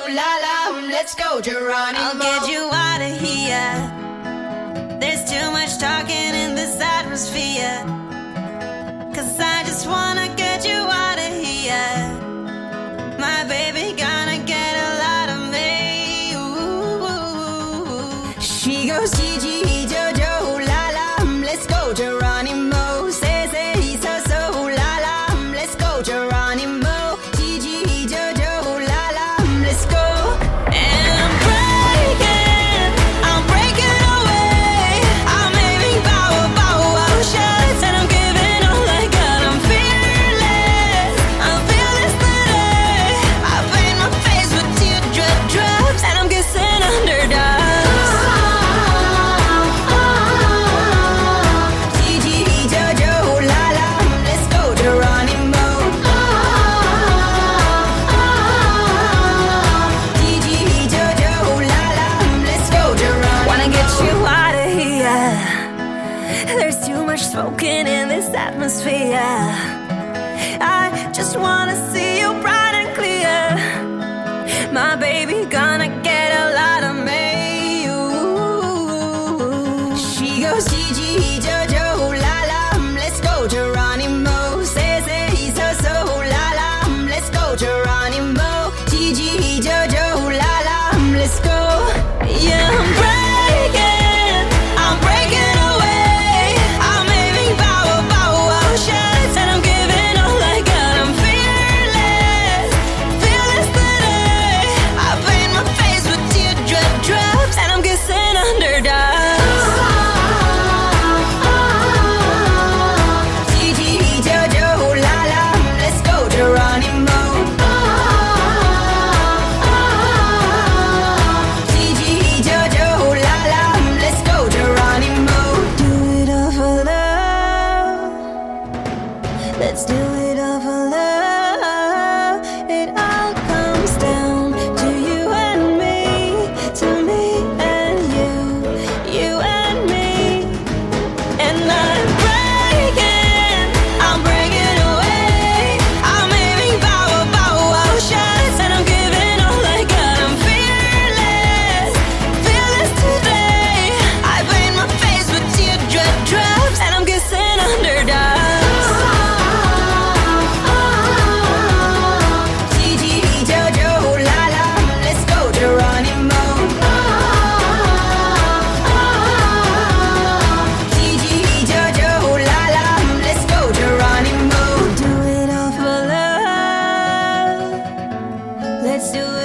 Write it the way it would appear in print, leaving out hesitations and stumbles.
la la, let's go, Geronimo. I'll get you out of here. There's too much talking in this atmosphere. 'Cause I just wanna get you out of here. My baby gonna get a lot of me. Ooh. She goes Gigi, Jojo, la la, let's go, Geronimo. Say, so, so, la la, let's go, Geronimo. Gigi, Jojo, la la, let's go. And I'm breaking away. I'm aiming bow shots, and I'm giving all I got. I'm fearless today. I paint my face with teardrop drops, and I'm kissing underdogs. Gigi, Jojo, la la, let's go, Geronimo. Gigi, Jojo, la la, let's go, Geronimo. Wanna get you out of here. There's too much smoking in this atmosphere. I just wanna see you bright and clear. My baby gonna get a lot of me. Ooh. She goes Gigi, Jojo, la la, let's go, Geronimo. Say, so, so, la la, let's go, Geronimo. Gigi, Jojo, la la, let's go. Yeah, I'm breaking away. I'm aiming bow shots, and I'm giving all I got. I'm fearless today. I paint my face with teardrop drops, and I'm kissing underdogs. Gigi, Jojo, la la, let's go, Geronimo. Gigi, Jojo, la la, let's go, Geronimo. Do it all for love. Let's do it all for love. It all comes down to you and me, to me and you and me. And I'm breaking away. I'm aiming bow shots, and I'm giving all I got. I'm fearless today. I paint my face with teardrop drops, and I'm kissing underdogs. Gigi, Jojo, la la, let's go, Geronimo. Gigi, Jojo, la la, let's go, Geronimo. Do it all for love. Let's do it.